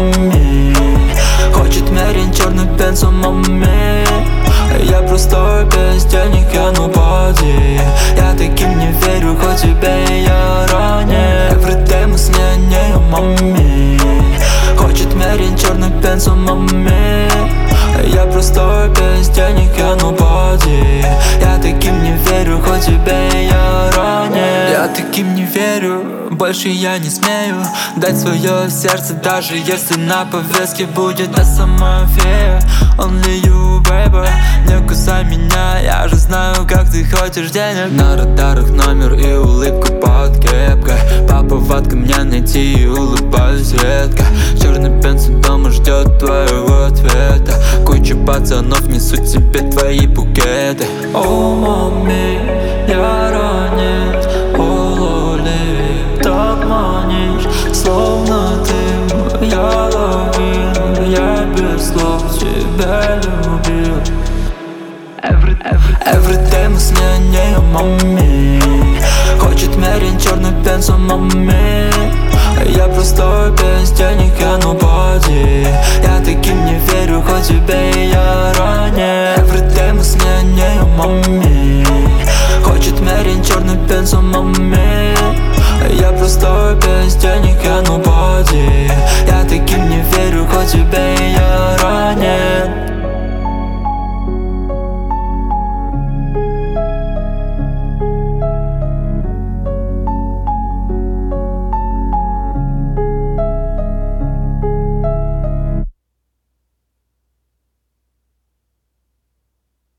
маме. Хочет мерить черный бенз у маме. Я простой, без денег, я nobody. Я таким не верю, хоть тебе я ранее. Everyday мы с ней, маме. Хочет мерить черный бенз у маме. Я простой, без денег, я nobody. Я таким не верю, хоть тебе я ранее. Я таким не верю, больше я не смею дать свое сердце, даже если на повестке будет та самая фея. Only you, baby, не кусай меня, я же знаю, как ты хочешь денег. На радарах номер и улыбка под кепкой. По повадкам меня найти и улыбаюсь редко. Черный бенз дома ждет твоего ответа. Куча пацанов несут тебе твои букеты. О, маме, я ранит. О, лоли, так манишь, словно ты я ловил. Я без слов тебя любил. Everyday мы с ней, маме. Хочет мерить черный бенз у маме. Я простой, без денег, я